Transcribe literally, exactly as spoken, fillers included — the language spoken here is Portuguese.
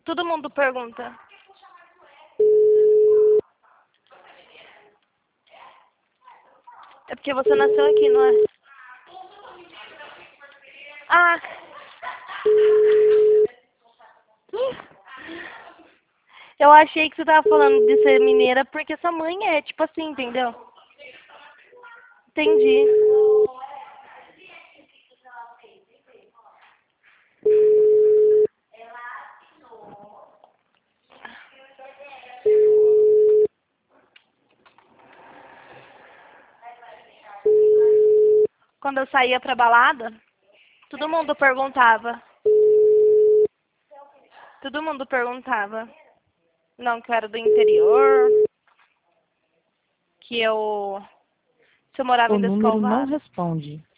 Todo mundo pergunta. É porque você nasceu aqui, não é? Ah! Eu achei que você tava falando de ser mineira porque sua mãe é, tipo assim, entendeu? Entendi. Quando eu saía pra balada, todo mundo perguntava. Todo mundo perguntava. Não, que eu era do interior. Que eu... Se eu morava O em número não Descalvado. responde.